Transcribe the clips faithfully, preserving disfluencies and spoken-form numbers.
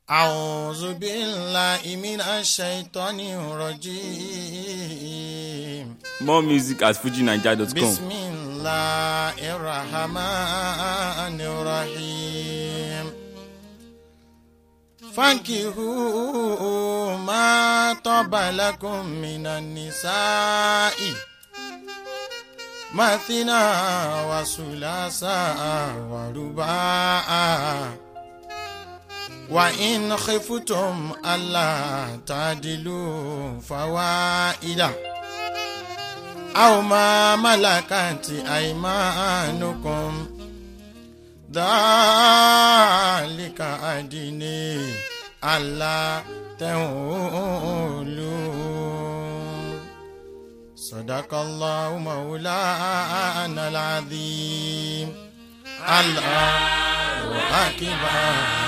أعوذ بالله من الشيطان الرجيم. More music at fuji naija dot com. بسم الله الرحمن الرحيم. فانكحوا ما طاب لكم من النساء مثنى وثلاث ورباع وإن خفتم ألا تعدلوا فواحدة أو ما ملكت أيمانكم ذلك أدنى ألا تعولوا. صدق الله مولانا العظيم. الله أكبر.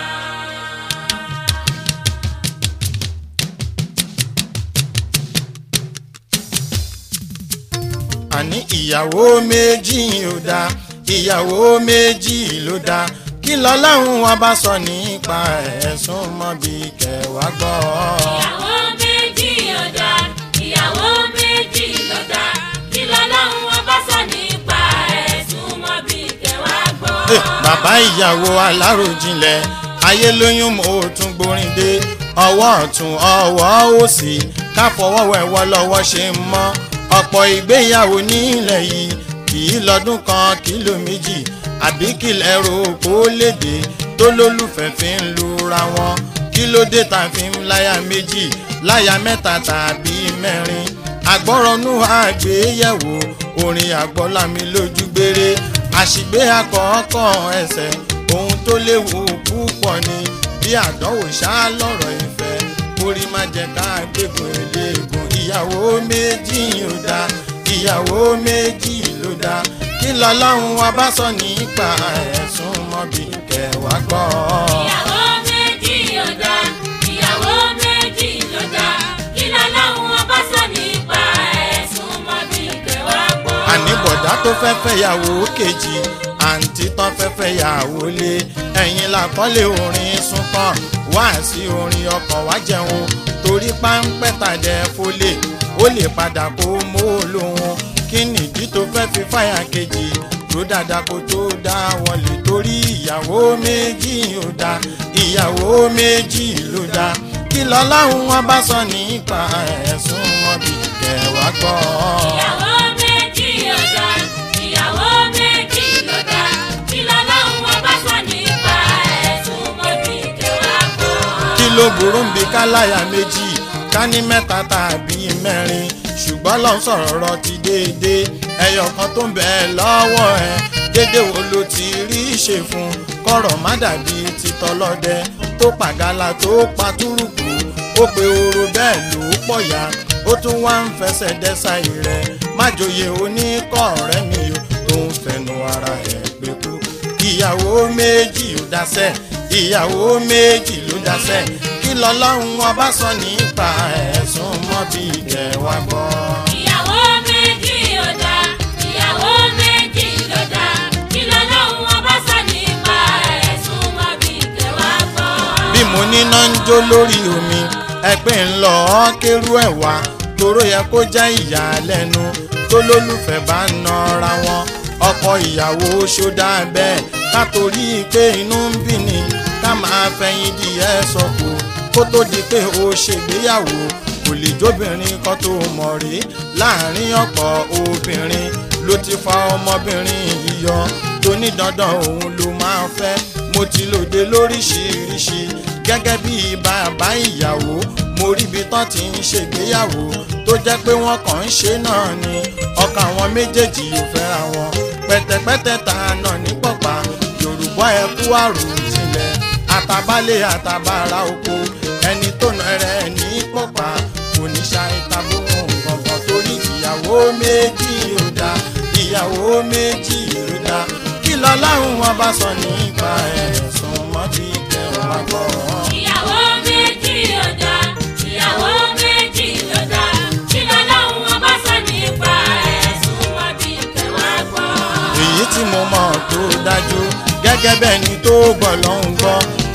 àní ìyàwó méjì ló dá ìyàwó méjì ló dá kí lọ́lọ́run wa bá sọ nípa ẹ̀sùn mọ́ bí kẹwàá gbọ́. ìyàwó méjì ló dá ìyàwó méjì ló dá kí lọ́lọ́run wa bá sọ nípa ẹ̀sùn mọ́ bí kẹwàá gbọ́. bàbá ìyàwó aláròjinlẹ̀ ayé lóyún mo tún gbórin dé ọwọ́ ọ̀tún ọwọ́ òsì ká fọwọ́ wẹ̀wọ́ lọ́wọ́ ṣe ń mọ́ ọ̀pọ̀ ìgbéyàwó nílẹ̀ yìí kì í lọ́dún kan kìló méjì àbí kìlẹ̀ ro kó léde tó lólùfẹ́ fi ń lura wọn kí ló dé tá fi ń láyà méjì láyà mẹ́ta tàbí mẹ́rin àgbọ̀rọ̀nù àgbéyẹ̀wò orin àgbọ̀lámi lójú gbére àṣìgbé àkọ́kọ́ ẹsẹ̀ ohun tó léwu púpọ̀ ni bí àdánwò ṣá lọ́rọ̀ ìfẹ́ orí má jẹ́ ká gbégun eléegun ìyàwó méjì ló dá ìyàwó méjì ló dá kí lọ́lọ́run wa bá sọ nípa ẹ̀sùn mọ́bí kẹwàá gbọ́. ìyàwó méjì ló dá ìyàwó méjì ló dá kí lọ́lọ́run wa bá sọ nípa ẹ̀sùn mọ́bí kẹwàá gbọ́. àní bọ̀dá tó fẹ́ fẹ́ yàwó kejì àǹtí tán fẹ́ fẹ́ yàwó lé ẹ̀yìn làkọ́lé orin súnkàn wá sí orin ọkọ̀ wá jẹun torí páńpẹ́ tàdé fólè ó lè padà kó mọ́ lóhun kí nìdí tó fẹ́ fi fáyà kejì tó dáadáa kó tó dá wọlé torí ìyàwó méjì ló dá ìyàwó méjì ló dá kí lọ́lọ́run wọn bá sọ nípa ẹ̀sùn wọn bí kẹwàá gbọ́. ìyàwó méjì ló dá ìyàwó méjì ló dá kí lọ́lọ́run wọn bá sọ nípa ẹ̀sùn wọn bí kẹwàá gbọ́. kí ló burú ń bi káláyà méjì ká ní mẹ́ta tàbí mẹ́rin ṣùgbọ́n lọ́n sọ̀rọ̀ rọ ti déédé ẹyọ kan tó ń bẹ lọ́wọ́ ẹ dédé wo ló ti rí ṣe fún kọ̀rọ̀ má dàbí titọ́lọ́dẹ tó pàgálà tó pa túrùkù ó pe oró bẹ́ẹ̀ ló pọ̀ ya ó tún wá ń fẹsẹ̀ dẹ́sà rẹ̀ májòyè oníkọ̀ọ̀rẹ́ mi tó ń fẹnu ara ẹ̀ pé kú ìyàwó méjì ló dáṣẹ́ ìyàwó méjì ló dáṣẹ́ kí lọ́lọ́run ọba sọ nípa ẹ̀sùn mọ́ bí kẹwàá gbọ́. ìyàwó méjì ló dá ìyàwó méjì ló dá kí lọ́lọ́run ọba sọ nípa ẹ̀sùn mọ́ bí kẹwàá gbọ́. bí mo níná ń jó lórí omi ẹgbẹ́ ń lọ ọ́ kérú ẹ̀ wá toró yẹ kó jẹ́ ìyàlẹ́nu tó lólùfẹ́ bá ń nọra wọn ọkọ ìyàwó ṣódà bẹ́ẹ̀ ká torí pé inú ń bí ni ká máa fẹ̀yìn díẹ̀ sọ̀kò kó tó di pé o ṣègbéyàwó kò lè jóbìnrin kan tó mọ̀ rí láàrin ọ̀pọ̀ obìnrin ló ti fa ọmọbìnrin yíyọ tó ní dandan òun ló máa fẹ́ mo ti lòde lóríṣiríṣi gẹ́gẹ́ bí bàbá ìyàwó mo rí ibi tán ti ń ṣègbéyàwó tó jẹ́ pé wọ́n kàn ń ṣe náà ni ọkàn àwọn méjèèjì ò fẹ́ra wọn pẹ̀tẹ̀pẹ̀tẹ̀ ta náà ní pọ̀pá yorùbá ẹkú àròjinlẹ̀ àtàbálẹ̀ àtàbàrà oko ẹni tó nà rẹ̀ ní pọ̀pá kò ní ṣàìtàbó nǹkan torí ìyàwó méjì ló dá ìyàwó méjì ló dá kí lọ́lọ́run wọn bá sọ nípa ẹ̀sùn mọ́ bí kẹwàá gbọ́. ìyàwó méjì ló dá ìyàwó méjì ló dá kí lọ́lọ́run wọn bá sọ nípa ẹ̀sùn mọ́ bí kẹwàá gbọ́. èyí tí mo mọ̀ tó dájú gẹ́gẹ́ bẹ́ẹ̀ ni tó gbọ́ ló ń gbọ́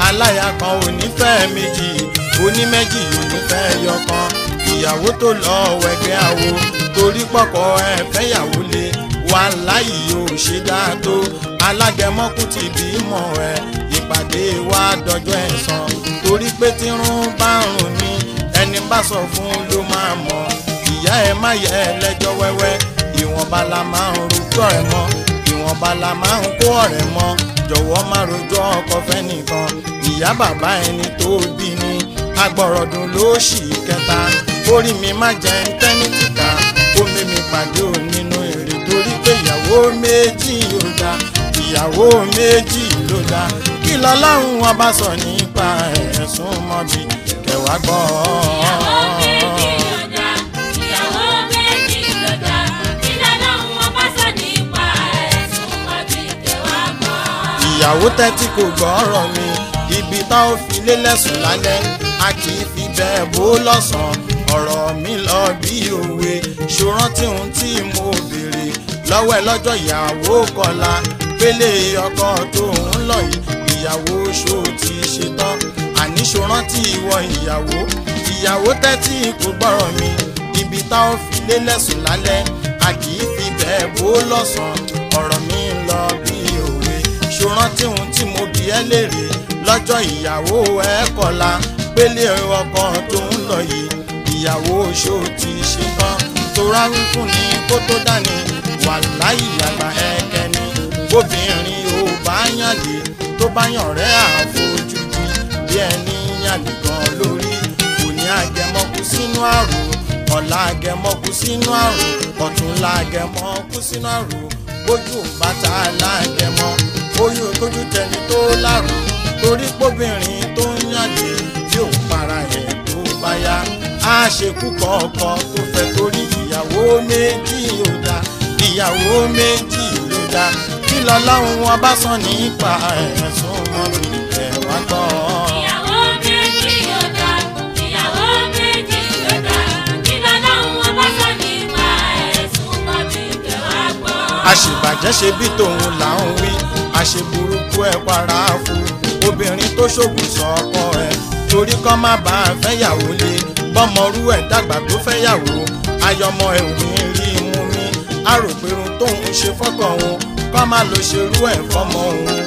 aláya kan ò ní fẹ́ méjì oníméjì ò ní fẹ́ yọkan ìyàwó tó lọ wẹ̀gẹ́ àwo torí pọ̀kọ́ ẹ fẹ́yàwó lé wà láyì yóò ṣe dáa tó alágẹmọ́kù ti bímọ ẹ ìpàdé wa dọjọ́ ẹ̀san torí pé tírun bá rùn ní ẹni bá sọ fún ló máa mọ̀ ìyá ẹ má yẹ ẹ lẹ́jọ́ wẹ́wẹ́ ìwọ̀nba la máa ń rojọ́ ọ̀rẹ́ mọ́ ìwọ̀nba la máa ń kó ọ̀rẹ́ mọ́ jọ̀wọ́ má rojọ́ ọkọ fẹ́ nìkan ìyá bàbá ẹni tó bí ni agbọ̀rọ̀dùn ló ṣì kẹta orí mi má jẹ́ ń tẹ́ni tìka omi mi pàdé ò nínú èrè torí pé ìyàwó méjì ló dá ìyàwó méjì ló dá kí lọ́lọ́run wọn bá sọ nípa ẹ̀sùn mọ́bí kẹwàá gbọ́. ìyàwó méjì ló dá ìyàwó méjì ló dá kí lọ́lọ́run wọn bá sọ nípa ẹ̀sùn mọ́bí kẹwàá gbọ́. ìyàwó tẹ́tí kò gbọ́ ọ̀rọ̀ mi ibi tá ò fi lélẹ̀sùn lálẹ́ a kì í fi bẹ́ẹ̀ bó lọ́sàn-án ọ̀rọ̀ mi lọ bí òwe ṣòrántí ohun tí mo béèrè lọ́wọ́ ẹ lọ́jọ́ ìyàwó kọlá pélé ọkọ tó ń lọ yìí ìyàwó ṣó ti ṣetán àní ṣòrántí ìwọ ìyàwó ìyàwó tẹ́tí kò gbọ́rọ̀ mi ibi tá ò fi lélẹ̀sùn lálẹ́ a kì í fi bẹ́ẹ̀ bó lọ́sàn-án ọ̀rọ̀ mi lọ bí òwe ṣòrántí ohun tí mo bi ẹ́ léèrè lọ́jọ́ ìyàwó ẹ kọlá pélé ọkọ tó ń lọ yìí ìyàwó ṣó ti ṣe tán torá wí fún ni kó tó dání wà láyé àgbà ẹ̀kẹ́ ni obìnrin ò bá yànlé tó bá yàn rẹ́ àfojúdi bí ẹni yànlé gan lórí kò ní àgẹmọ́kú sínú àrùn ọ̀la àgẹmọ́kú sínú àrùn ọ̀túnla àgẹmọ́kú sínú àrùn bójú bàtà lágẹmọ́ oyún tójú tẹni tó lárùn torí póbìnrin tó ń yànlé yóò para ẹ̀ tó bá yá a ṣekú kọ̀ọ̀kan tó fẹ́ torí ìyàwó méjì ló dá ìyàwó méjì ló dá kí lọ́lọ́run wọn bá sọ nípa ẹ̀sùn mọ́bí kẹwàá gbọ́. ìyàwó méjì ló dá ìyàwó méjì ló dá kí lọ́lọ́run wọn bá sọ nípa ẹ̀sùn mọ́bí kẹwàá gbọ́. àṣìbàjẹ́ ṣe bí tòun là ń wí àṣeburúkú ẹ̀ para fún obìnrin tó ṣògùn sọ́kọ ẹ̀ torí kọ́ má bàa fẹ́yàwó lé bọ́mọrú ẹ̀ dàgbà tó fẹ́yàwó ayọmọ ẹ̀ ò ní rí mú mi á rò pé irun tóun ṣe fọ́kàn òun kọ́ má lọ ṣerú ẹ̀ fọ́mọ òun.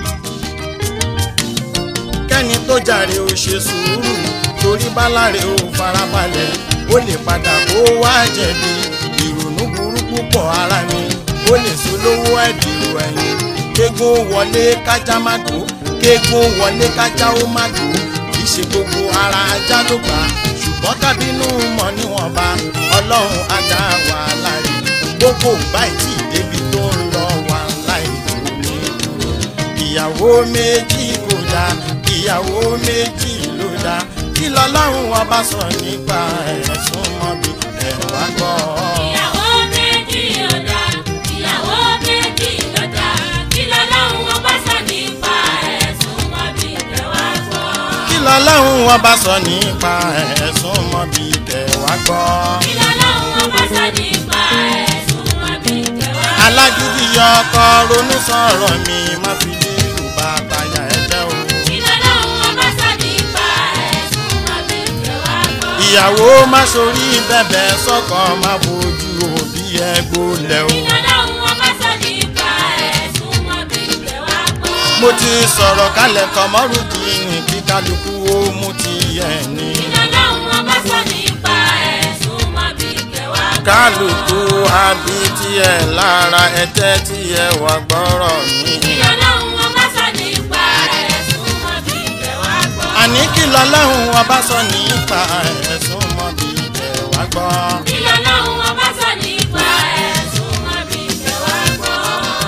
kẹ́ni tó jàre ò ṣe sùúrù torí báláre ò farabalẹ̀ ó lè padà kó wá jẹ̀bi ìrònú burúkú pọ̀ ara mi ó lè solówó ẹ̀dìrò ẹ̀yìn kéégún wọlé kájá má dò kéégún wọlé kájá ó má dò kì í ṣe gbogbo ara ajá ló gbà ṣùgbọ́n kábínú mọ̀ níwọ̀nba ọlọ́run ajá wà láì gbogbo báyìí tí débi tó ń lọ wà láì ní dúró ìyàwó méjì kò dá ìyàwó méjì ló dá kí lọ́lọ́run wọn bá sọ nípa ẹ̀sùn mọ́bí ẹ̀wà gbọ́. ìyàwó méjì ló dá ìyàwó méjì ló dá kí lọ́lọ́run wọn bá sọ nípa ẹ̀sùn mọ́bí ẹ̀wà gbọ́. kí lọ́lọ́run wọn bá sọ nípa ẹ̀sùn mọ́bí ẹ̀wà gbọ́. kí lọ́lọ́run wọn bá sọ nípa ẹ̀sùn mọ́bí ẹ̀wà gbọ́. alágídí ọkọ ronú sọ̀rọ̀ mi má fi dé yorùbá táyà ẹ̀jẹ̀ o. kí lọ́lọ́run wọn bá sọ nípa ẹ̀sùn mọ́bí ẹ̀wà gbọ́. ìyàwó má sorí bẹ̀bẹ̀ sọ́kọ má bójú òbí ẹ gbólẹ̀ o. kí lọ́lọ́run wọn bá sọ nípa ẹ̀sùn mọ́bí ẹ̀wà gbọ́. mo ti sọ̀rọ̀ kalẹ̀ kọ́mọ́rùdíìnì kí kálukú ó mú ti ẹ̀ ní. kí lọ́lọ́run wọn bá sọ nípa ẹ̀sùn mọ́bí ẹ̀wà gbọ́. kálukú àbí tiẹ̀ lára ẹ̀tẹ́ tí ẹ wà gbọ́rọ̀ mi. kí lọ́lọ́run wọn bá sọ nípa ẹ̀sùn mọ́bí ẹ̀wà gbọ́. àní kí lọ́lọ́run wọn bá sọ nípa ẹ̀sùn mọ́bí ẹ̀wà gbọ́. kí lọ́lọ́run wọn bá sọ nípa ẹ̀sùn mọ́bí ẹ̀wà gbọ́.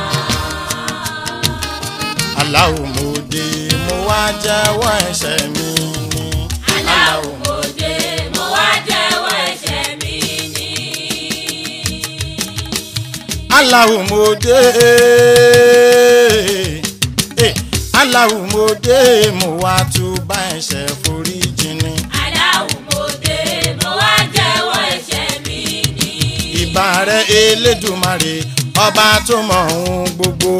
aláwo mo dé mo wá jẹ́wọ́ ẹ̀ṣẹ̀ mi ni. aláwo mo dé mo wá jẹ́wọ́ ẹ̀ṣẹ̀ mi ni. aláwo mo dé eh, aláwo mo dé mo wá túbà ẹ̀ṣẹ̀ foríjì ni. aláwo mo dé mo wá jẹ́wọ́ ẹ̀ṣẹ̀ mi ni. ìbà rẹ̀ Elédùmarè ọba tó mọ ohun gbogbo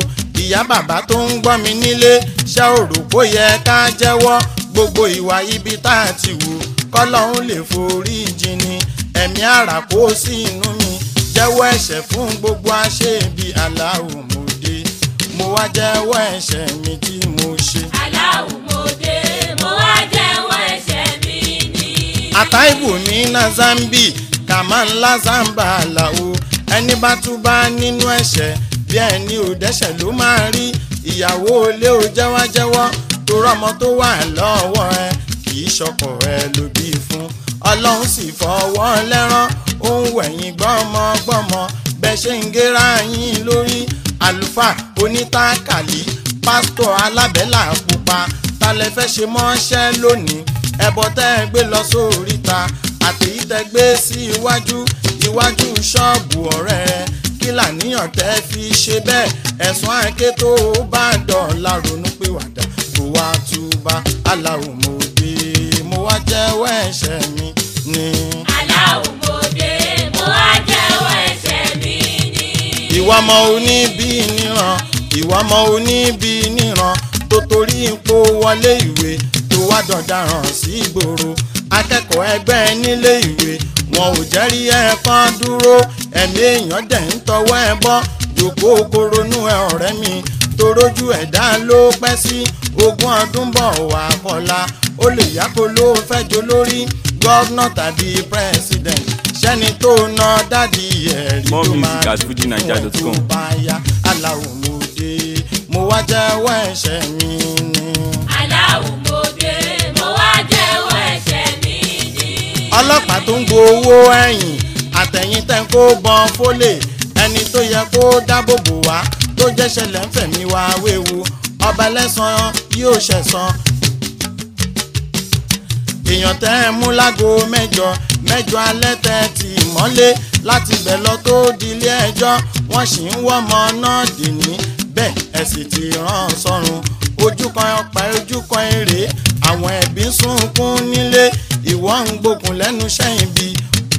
ìyá bàbá tó ń gbọ́ mi nílé ṣé o rò bó yẹ ká jẹ́wọ́ gbogbo ìwà ibi tá a ti wù kọ́lọ́hún lè forí jìnnì ẹ̀mí àrà kó sí inú mi jẹ́wọ́ ẹ̀ṣẹ̀ fún gbogbo aṣebi aláwọ̀ mòde mo wá jẹ́wọ́ ẹ̀ṣẹ̀ mi tí mo ṣe. aláwọ̀ mòde mo wá jẹ́wọ́ ẹ̀ṣẹ̀ mi ni. àtàìbù mi ná zambi kàmá ńlá zamba àlàó ẹni bá tún bá nínú ẹ̀ṣẹ̀ bí ẹni ò dẹ́ṣẹ̀ ló máa rí ìyàwó ilé ò jẹ́wọ́jẹ́wọ́ tó rọ́mọ tó wà lọ́wọ́ ẹ kì í ṣọkọ ẹ ló bí fún ọlọ́run sì fọwọ́ lẹ́rán ó ń wẹ̀yìn gbọ́mọgbọ́mọ bẹ́ẹ̀ ṣe ń gẹ́ra yín lórí àlùfáà onítàkàlì pásítọ̀ alábẹ́là pupa talẹ̀ fẹ́ ṣe mọ́ṣẹ́ lónìí ẹbọ tẹ́ ẹ gbé lọ sóríta àtèyí tẹ́ gbé sí iwájú iwájú ṣọ́ọ̀bù ọ̀rẹ́ rẹ kí làníyàn tẹ́ fi ṣe bẹ́ẹ̀ ẹ̀sùn àìké tó bá dọ̀la ronú pé wàdà kó wá túbà aláwọ̀ mòde mo wá jẹ́wọ́ ẹ̀ṣẹ̀ mi ni. aláwọ̀ mòde mo wá jẹ́wọ́ ẹ̀ṣẹ̀ mi ni. ìwà ọmọ oníbí níran ìwà ọmọ oníbí níran tó torí ipò wọlé ìwé tó wá dọ̀daràn sí ìgboro akẹ́kọ̀ọ́ ẹgbẹ́ nílé ìwé wọn ò jẹ́rí ẹ̀kan dúró ẹ̀mí èèyàn dẹ̀ ń tọwọ́ ẹ bọ́ jòkó koronú ẹ ọ̀rẹ́ mi torójú ẹ̀dá ló pẹ́ sí ogún ọdún bọ̀ wá kọ́la ó lè yá kó ló fẹ́ jó lórí gọ́vnà tàbí president sẹ́ni tó ná dádì ẹ̀rí tó máa dùn tó bá yá aláwọ̀ mòde mo wá jẹ́wọ́ ẹ̀ṣẹ̀ mi ni. aláwọ̀ mòde mo wá jẹ́wọ́ ẹ̀ṣẹ̀ mi ni. ọlọ́pàá tó ń gbowó ẹ̀yìn àtẹ̀yìn tẹ́ ń kó bọ́n fólè ẹni tó yẹ kó dábòbò wá tó jẹ́ ṣẹlẹ̀ ń fẹ̀mí wá wéwu ọba ẹlẹ́san yóò ṣẹ̀san. èèyàn tẹ́ ẹ mú lágo mẹ́jọ mẹ́jọ alẹ́ tẹ́ ti mọ́lé láti bẹ̀ lọ tó dilé ẹjọ́ wọ́n sì ń wọ́mọ náà dì ní bẹ́ẹ̀ ẹ sì ti rán sọ́run ojú kan ọ̀pá ojú kan èrè àwọn ẹbí ń sunkún nílé ìwọ ń gbógun lẹ́nu sẹ́yìn bí.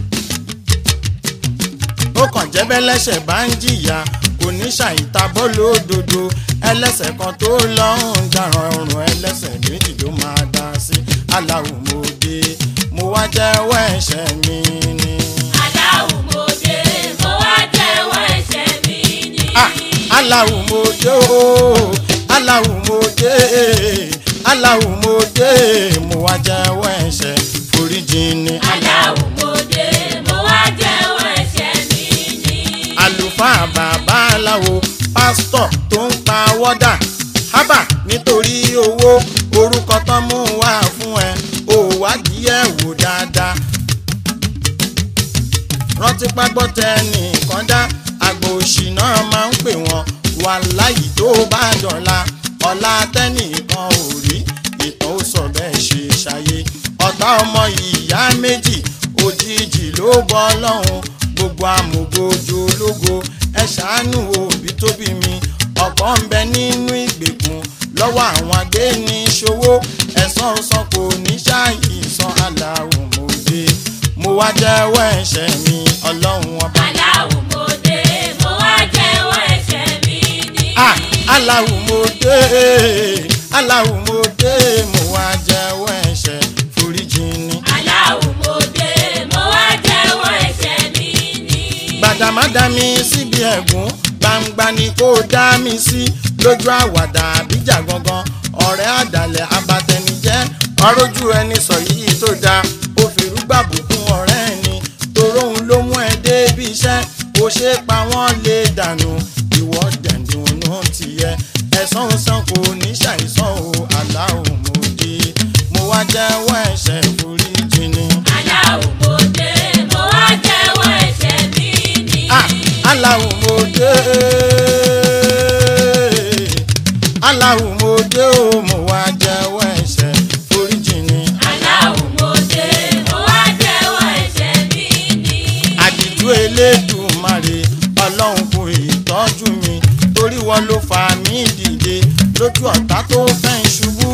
ó kàn jẹ́ bẹ́lẹ́ṣẹ̀ bá ń jìyà kò ní ṣàìtàbọ̀ lódodo ẹlẹ́ṣẹ̀ kan tó lọ ń dáràn ọrùn ẹlẹ́ṣẹ̀ méjì ló máa dá sí aláwọ̀ mòde mo wá jẹ́wọ́ ẹ̀ṣẹ̀ mi ni. aláwọ̀ mòde mo wá jẹ́wọ́ ẹ̀ṣẹ̀ mi ni. aláwọ̀ mòde ooo aláwọ̀ mòde aláwọ̀ mòde mo wá jẹ́wọ́ ẹ̀ṣẹ̀ foríjì ni. aláwọ̀ mòde mo wá jẹ́wọ́ ẹ̀ṣẹ̀ mi ni. àlùfáà bàbá aláwo pásítọ̀ tó ń pa wọ́dà hábà nítorí owó orúkọ tán mú wá fún ẹ ò wádìí ẹ̀ wò dáadáa. rántí págbọ́tẹ nìkan dá àgbò òṣì náà máa ń pè wọ́n wà láyì tó bá dọ̀la ọ̀la tẹ́nìkan ò rí ìtàn ó sọ bẹ́ẹ̀ ṣe ṣayé ọ̀tá ọmọ ìyá méjì òjijì ló bọ́ lọ́hùn gbogbo amògojo ológo ẹ ṣàánú òbí tó bí mi ọ̀pọ̀ ń bẹ nínú ìgbèkùn lọ́wọ́ àwọn agbéniṣòwò ẹ̀san san kò ní ṣáàyè san aláwọ̀ mòde mo wá jẹ́wọ́ ẹ̀ṣẹ̀ mi ọlọ́run ọba. aláwọ̀ mòde mo wá jẹ́wọ́ ẹ̀ṣẹ̀ mi ni. aláwọ̀ mòde aláwọ̀ mòde mo wá jẹ́wọ́ ẹ̀ṣẹ̀ foríjì ni. aláwọ̀ mòde mo wá jẹ́wọ́ ẹ̀ṣẹ̀ mi ni. gbàdàmádà mi síbi ẹ̀gún gbangba ni kò dá mi sí lójú àwàdà àbíjà gangan ọ̀rẹ́ àdàlẹ̀ abatẹnijẹ́ ọ̀rọ̀jú ẹni sọ yìí tó dáa ó fi rúgbà bùkún ọ̀rẹ́ ẹni toróhun ló mú ẹ débi iṣẹ́ kò ṣe pa wọ́n lè dànù ìwọ dẹ̀ndùnú tiẹ̀ ẹ̀san san kò ní ṣàìsàn o aláwọ̀ mòde mo wá jẹ́wọ́ ẹ̀ṣẹ̀ foríjì ni. aláwọ̀ mòde mo wá jẹ́wọ́ ẹ̀ṣẹ̀ mi ni. aláwọ̀ mòde aláwọ̀ mòde o mo wá jẹ́wọ́ ẹ̀ṣẹ̀ foríjì ni. aláwọ̀ mòde mo wá jẹ́wọ́ ẹ̀ṣẹ̀ mi ni. àdìjú Elédùmarè ọlọ́run kò ìtọ́jú mi torí wọn ló fà mí dìde lójú ọ̀tá tó fẹ́ ń ṣubú.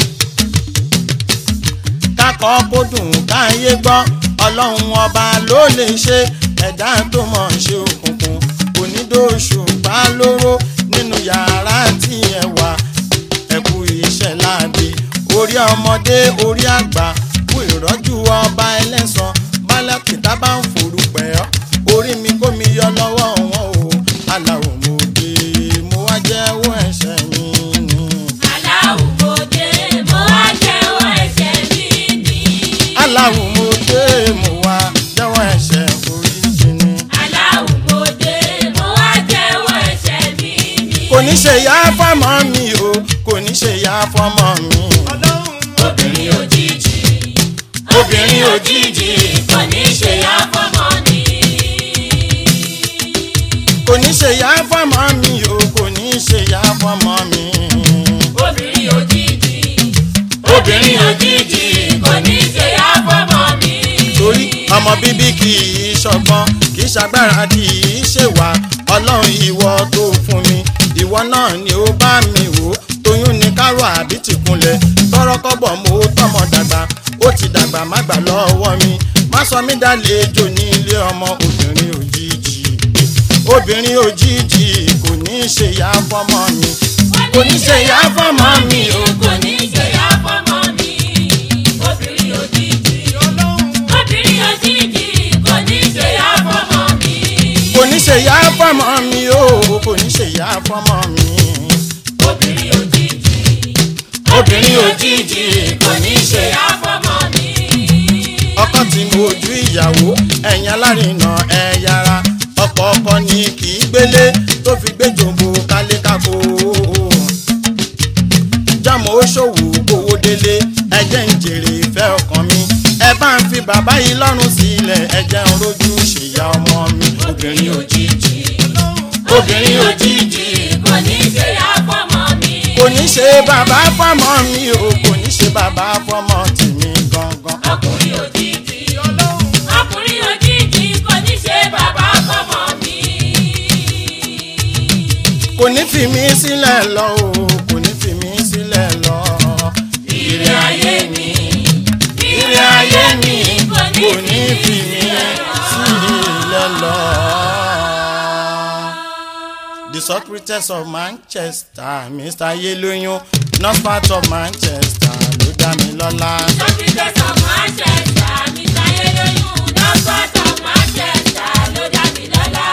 kákọ́ kó dùn káyé gbọ́ ọlọ́run ọba ló lè ṣe ẹ̀dá tó mọ̀ ṣe òkùnkùn onídòṣù bá lóró nínú yàrá tí ẹ wà ẹ kú iṣẹ́ láabi orí ọmọdé orí àgbà kú ìrọ́jú ọba ẹlẹ́sàn bálẹ̀ kìtà bá ń forúpẹ́ ọ́ orí mi kó mi yọ lọ́wọ́ wọn o aláwo mo dé mo wá jẹ́wọ́ ẹ̀ṣẹ̀ mi ni. aláwo mo dé mo wá jẹ́wọ́ ẹ̀ṣẹ̀ mi ni. aláwo mo dé mo wá jẹ́wọ́ ẹ̀ṣẹ̀ foríjì ni. aláwo mo dé mo wá jẹ́wọ́ ẹ̀ṣẹ̀ mi ni. kò ní ṣe yá fọ́mọ mi o kò ní ṣe yá fọ́mọ mi. obìnrin òjijì obìnrin òjijì kò ní ṣe yá fọ́mọ mi. kò ní ṣe yá fọ́mọ mi o kò ní ṣe yá fọ́mọ mi. obìnrin òjijì obìnrin òjijì kò ní ṣe yá fọ́mọ mi. torí ọmọ bíbí kì í ṣọgbọ́n kì í ṣagbára kì í ṣèwà ọlọ́run ìwọ tó fún mi ìwọ náà ni ó bá mi wò tóyún ní kárò àbí tìkúnlẹ̀ tọrọkọ́bọ̀ mo tọmọ dàgbà ó ti dàgbà má gbà lọ́wọ́ mi má sọ mí dálejò ní ilé ọmọ obìnrin òjijì obìnrin òjijì kò ní ṣe yá fọ́mọ mi kò ní ṣe yá fọ́mọ mi o kò ní ṣe yá fọ́mọ mi. obìnrin òjijì obìnrin òjijì kò ní ṣe yá fọ́mọ mi. kò ní ṣe yá fọ́mọ mi o kò ní ṣe yá fọ́mọ mi. obìnrin òjijì obìnrin òjijì kò ní ṣe yá fọ́mọ mi. ọkọ tí mo ojú ìyàwó ẹ̀yìn alárinà ẹ̀ yára ọ̀pọ̀ ọkọ ni kì í gbélé tó fi gbé jòǹbó kálékáko jámọ́ ó ṣòwò owó délé ẹjẹ́ ń jèrè ìfẹ́ ọkàn mi ẹ bá ń fi bàbá yìí lọ́rùn sílẹ̀ ẹjẹ́ ń rojú ṣèyá ọmọ mi. obìnrin òjijì obìnrin òjijì kò ní ṣe yá fọ́mọ mi. kò ní ṣe bàbá fọ́mọ mi o kò ní ṣe bàbá fọ́mọ tèmi gangan. ọkùnrin òjijì ọkùnrin òjijì kò ní ṣe bàbá fọ́mọ mi. kò ní fi mí sílẹ̀ lọ o kò ní fi mí sílẹ̀ lọ. ire ayé mi ire ayé mi kò kò ní ní fi fi mí mí sílẹ̀ lọ. The Socrates of Manchester, Mister Yeloyun, not part of Manchester, ló dá mi lọ́lá. Socrates of Manchester, Mister Yeloyun, not part of Manchester, ló dá mi lọ́lá.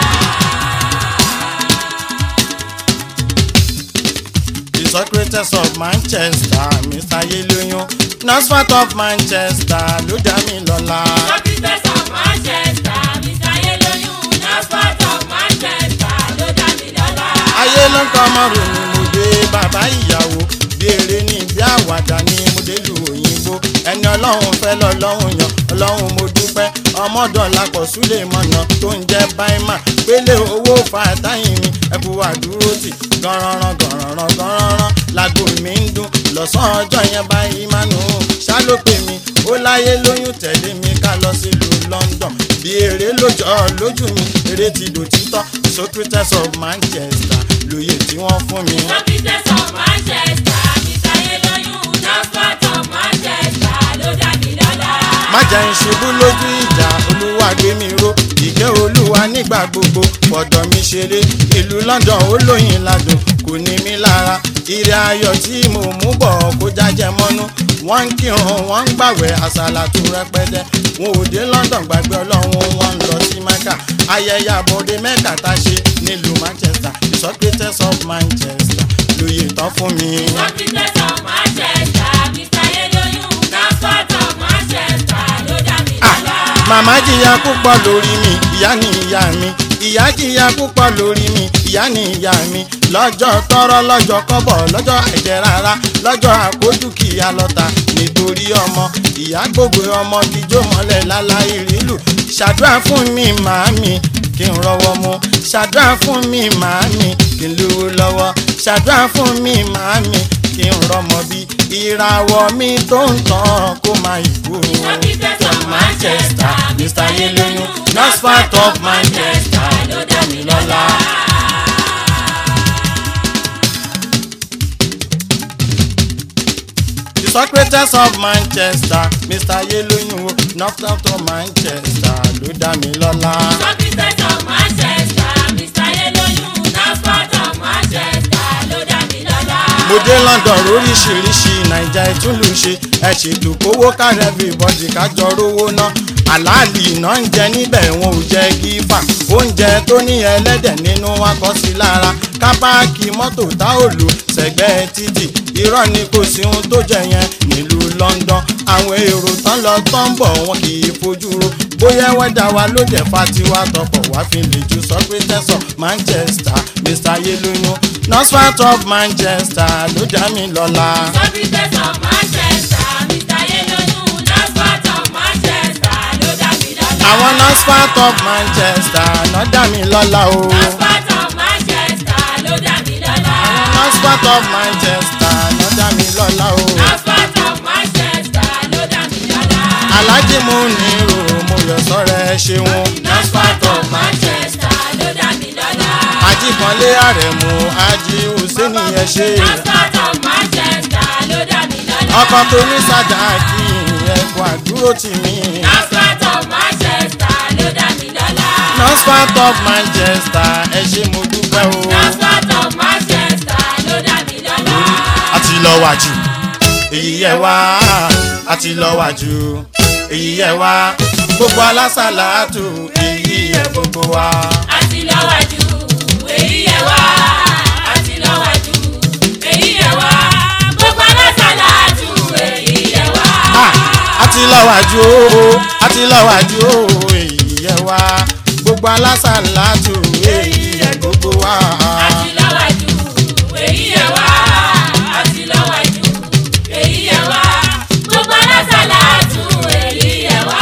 The Socrates of Manchester, Mister Yeloyun, not part of Manchester, ló dá mi lọ́lá. Socrates of Manchester, Mister Yeloyun, not part of Manchester, ló dá mi lọ́lá. Ayé ló ń kọ́ ọmọrùn ni mo dé bàbá ìyàwó bí eré ní bí àwàdà ni mo dé lu òyìnbó ẹni ọlọ́run fẹ́ lọ́lọ́run yan ọlọ́run mo dúpẹ́ ọmọdọ̀lápọ̀ súlẹ̀ mọ̀nà tó ń jẹ́ báímà pélé owó fàtáyìn mi ẹkú àdúró tì gànrànràn gànrànràn gànrànràn lágbo mi ń dún lọ́sàn-án ọjọ́ yẹn báyìí mánu ṣálópè mi ó láyé lóyún tẹ̀lé mi ká lọ sílùú London bí eré lójọ́ lójú mi eré ti dòtítọ́ Socrates of Manchester lóye tí wọ́n fún mi. Socrates of Manchester, Mister Yeloyun, not part of Manchester, ló dá mi lọ́lá. má jẹ́ ń ṣubú lójú ìjà olúwa gbé mi ró ìkẹ́ olúwa nígbà gbogbo fọ̀dọ̀ mi ṣeré ìlú London ó lóyìn ládùn kò ní mí lára ire ayọ̀ tí mo mú bọ̀ kó jájẹ mọ́nú wọ́n ń kírun wọ́n ń gbàwẹ̀ àsàlà tó rẹpẹtẹ wọn ò dé London gbàgbé ọlọ́run wọn ń lọ sí Mecca ayẹyẹ àbọ̀dé Mecca tá a ṣe nílùú Manchester the Socrates of Manchester lóye tán fún mi. Socrates of Manchester, Mister Yeloyun, not part of Manchester, ló dá mi lọ́lá. Màmá jìyà púpọ̀ lórí mi ìyá ni ìyá mi ìyá jìyà púpọ̀ lórí mi ìyá ni ìyá mi lọ́jọ́ tọrọ lọ́jọ́ kọ́bọ̀ lọ́jọ́ àìjẹ́ rárá lọ́jọ́ àkójú kìyà lọ́ta nítorí ọmọ ìyá gbogbo ọmọ kíjó mọ́lẹ̀ láláì rílù ṣàdúrà fún mi màámi kí n rọ́wọ́ mú ṣàdúrà fún mi màámi kí n lówó lọ́wọ́ ṣàdúrà fún mi màámi kí n rọ́mọ bí ìràwọ̀ mi tó ń tàn kó máa ìkú. Socrates of Manchester, Mister Yeloyun, not part of Manchester, ló dá mi lọ́lá. The Socrates of Manchester, Mister Yeloyun, not part of Manchester, ló dá mi lọ́lá. Socrates of Manchester, Mister Yeloyun, not part of Manchester. mo dé London lóríṣiríṣi Naija ìtúlù ṣe ẹ ṣètò kówó kárẹ̀ everybody kájọ rówó ná àlàálì náà ń jẹ níbẹ̀ wọn ò jẹ gífà oúnjẹ tó ní ẹlẹ́dẹ̀ nínú wa kọ́ sí lára kápáàkì mọ́tò tá ò lò sẹ́gbẹ́ títì irọ́ ni kò sí ohun tó jẹ yẹn nílùú London àwọn èrò tán lọ tán bọ̀ wọn kì í fojú ro bóyá wẹ́dà wa ló dẹ̀ fa tiwa tọkọ̀ wá fi lè ju sọ pé tẹ̀sán Manchester Mister Yelóyún Nurse of Manchester ló dá mi lọ́la. Sọ́bítẹ́sì of Manchester Mister Yelóyún Nurse of Manchester ló dá mi lọ́la. àwọn Nurse of Manchester ló dá mi lọ́la o. Nurse of Manchester ló dá mi lọ́la. Nurse of Manchester ló dá mi lọ́la o. Nurse of Manchester ló dá mi lọ́la. Alájí mú ní ro mo yọ sọ́rọ̀ ẹ ṣeun. Nurse of Manchester ló dá mi lọ́la. Ajíkanlé Àrẹ̀mú Ají Hùsẹ́nì ẹ ṣe. Nurse of Manchester ló dá mi lọ́la. ọkọ tó ní Sàdáàkì ẹ̀kọ́ àdúró tì mí. Nurse of Manchester ló dá mi lọ́la. Nurse of Manchester ẹ ṣe mo dúpẹ́ o. Nurse of Manchester ló dá mi lọ́la. a ti lọ wájú èyí yẹ wá a ti lọ wájú èyí yẹ wá gbogbo alásàlátù èyí yẹ gbogbo wa. àti lọ́wájú èyí yẹ wá àti lọ́wájú èyí yẹ wá gbogbo alásàlátù èyí yẹ wá. a ti lọ wájú o a ti lọ wájú o èyí yẹ wá gbogbo alásàlátù èyí yẹ gbogbo wa. àti lọ́wájú èyí yẹ wá àti lọ́wájú èyí yẹ wá gbogbo alásàlátù èyí yẹ wá.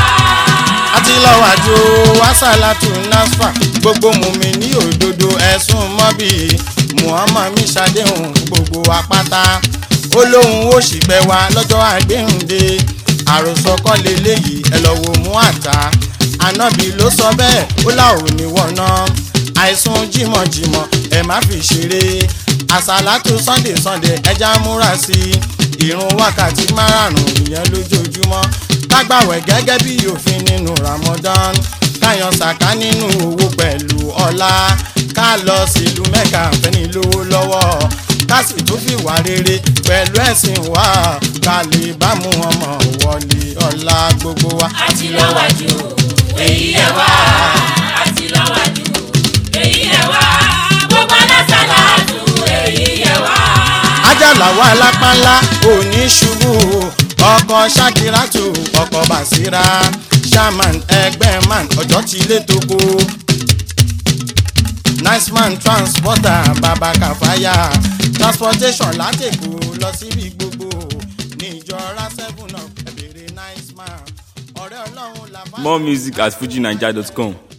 àti lọ wájú wàsálàtù nasfa gbogbo mùmí ní òdodo ẹ̀sùn mọ́bì Muhammad mi ṣàdéhùn gbogbo apáta ó lóhun ó sì pẹ́ wa lọ́jọ́ àgbéhùndé àròsọ kọ́ leléyìí ẹ lọ wo mú àtà ànábì ló sọ bẹ́ẹ̀ ó láò ní wọ̀nà àìsùn jímọ̀jímọ̀ ẹ má fi ṣeré àsàlátù sunday sunday ẹja múra sí ìrun wákàtí márùn-ún ìyẹn lójoojúmọ́ kágbàwẹ̀ gẹ́gẹ́ bí òfin nínú Ramadan káyan sàká nínú owó pẹ̀lú ọlá ká lọ sílùú Mẹ́kà fẹ́ni lówó lọ́wọ́ ká sì tún fi wà rere pẹ̀lú ẹ̀sìn wa ká lè bá mú ọmọ wọlé ọlá gbogbo wa. àti lọ́wájú èyí yẹ wá àti lọ́wájú èyí yẹ wá gbogbo alásàlátù èyí yẹ wá. Àjàlá wa lápánlá òní ṣubú ọkọ Ṣakiratu ọkọ Basira shaman ẹgbẹ́ man ọjọ́ ti lé toko nice man transporter baba Kàfáyà transportation látẹ̀kọ́ lọ síbi gbogbo níjọra seven up ẹ̀bẹ̀rẹ̀ nice man ọ̀rẹ́ ọlọ́run làbá. More music at fuji naija dot com.